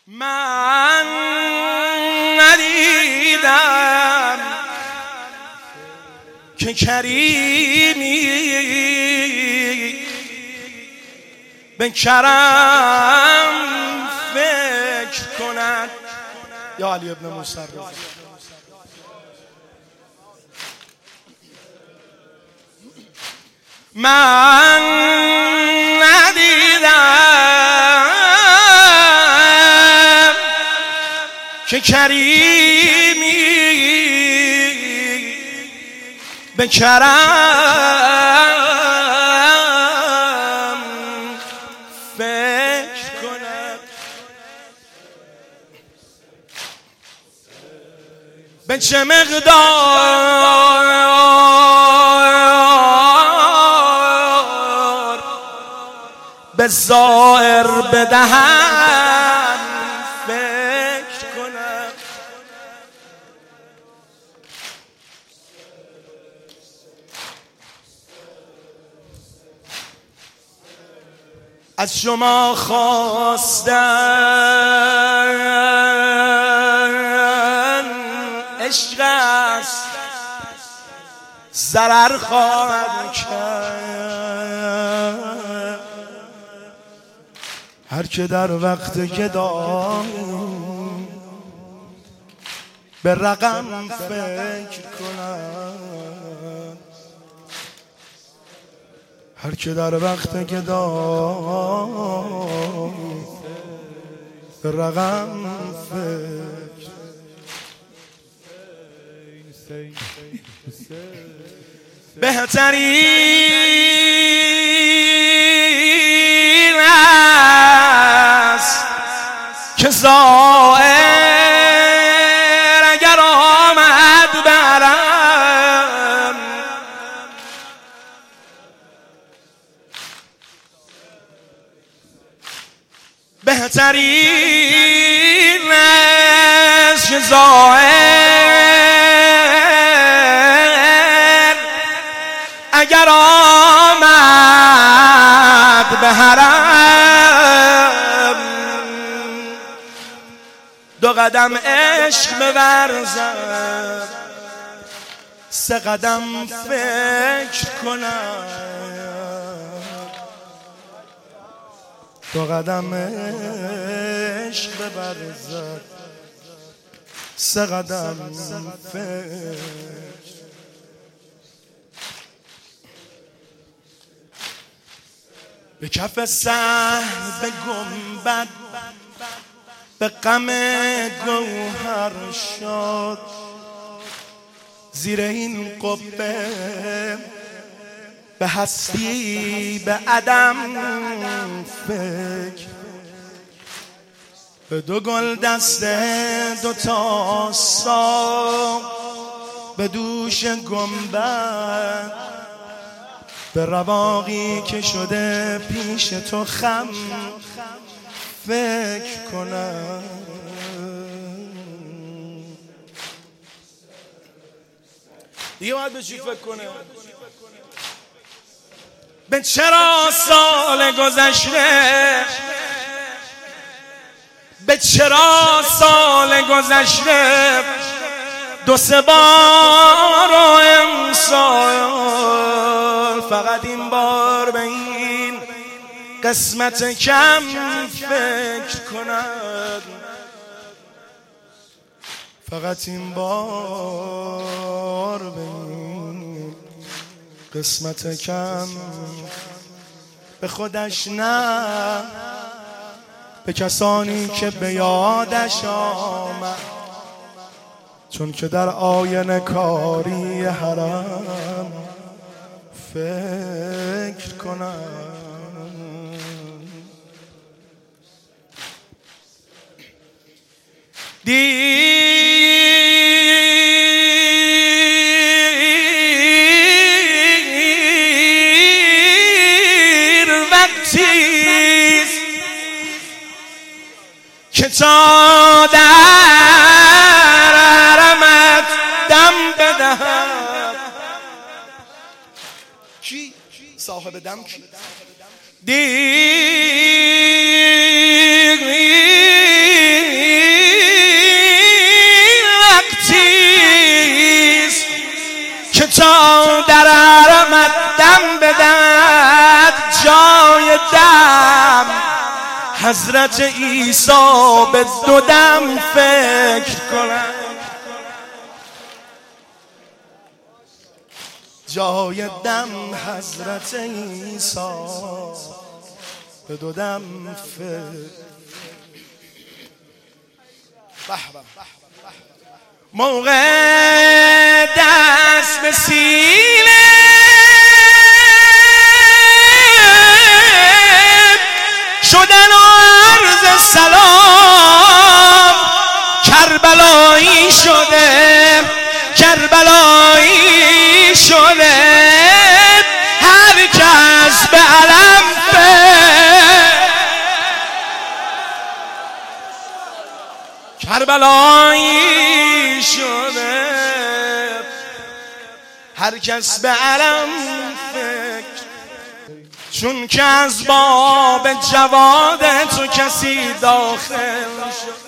من ندیدم که کریمی به کرم فکر کند. یا علی ابن موسی من ندیدم که کریمی به کرم فکر کند. به چه مقدار به ظاهر بدهم فکر کنم. از شما خواستن عشق است، ضرر خواهد کرد. هر که در وقت گدا به رقم فکر کند، هر که در وقت گدا به رقم فکر. بهترین است که زائر اگر آمد برم، بهترین است که زائر اگر آمد به حرم، دو قدم عشق بورزد، سه قدم فکر کنم. دو قدم عشق بورزد، سه قدم فکر. به کف سهل به گنبد به غم گوهر شد، زیر این قبه به هستی به عدم فکر. به دو گل دسته دو تا ساق به دوش گنبد، به رواقی که شده پیش تو خم فکر کنم. دیگه باید به چی فکر کنه؟ به چرا سال گذشته، به چرا سال گذشته دو سه بار و امسال فقط این بار به این قسمت کم فکر کند. فقط این بار به این قسمت کم، به خودش نه به کسانی که به یادش آمد، چون که در آینه کاری حرم فکر کنم. دیر وقتیست که تا در حرمت دم بدهم. کی؟ صاحب دم کی؟ دیر تا در حرمت دم بدهد جای دم، حضرت عیسی به دو دم فکر کند. جای دم حضرت عیسی به دو دم فکر. موقع دست به سینه شدن و عرض سلام، کربلایی شده، کربلایی شده، هر کس به علم کربلایی شده، هر کس به علم فکر. چون که از باب جواد تو کسی داخل شد.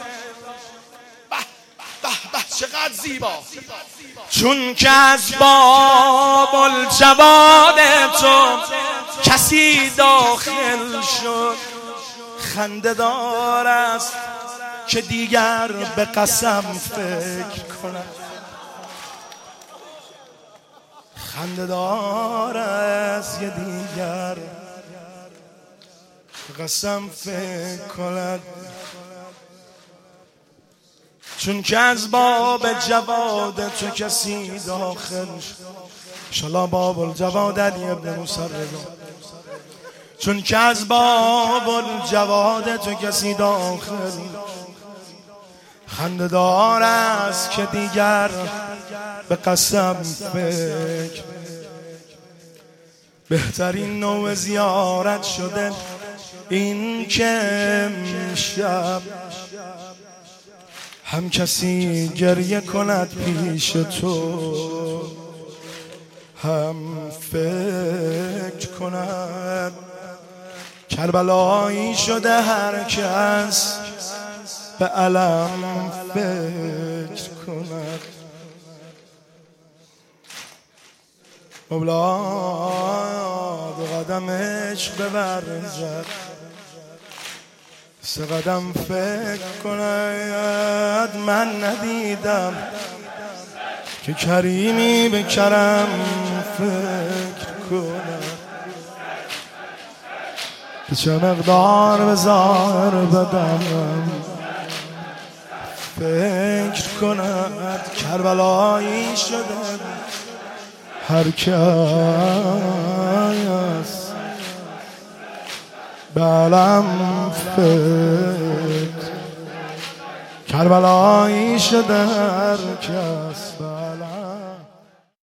به چقدر زیبا. چون که از باب الجواد تو کسی داخل شد، خنده دار است که دیگر به قسم فکر کند. خنده دار است که دیگر به قسم فکر کند. چون که از باب جواد تو کسی داخل شد. انشالله باب الجواد علی ابن موسی رضا. چون که از باب الجواد تو کسی داخل، خنده دار است که دیگر به قسم فکر. بهترین نوع زیارت شده این که امشب هم کسی گریه کند پیش تو، هم فکر کند. کربلایی شده هر کس به علم فکر کند. مولا دو قدم عشق ببرزد، سه قدم فکر کند. من ندیدم که کریمی به کرم فکر کند. به چه مقدار به ظاهر بدنم فکر کند. کربلایی شده هر کس به علم فکر. کربلایی شده هر کس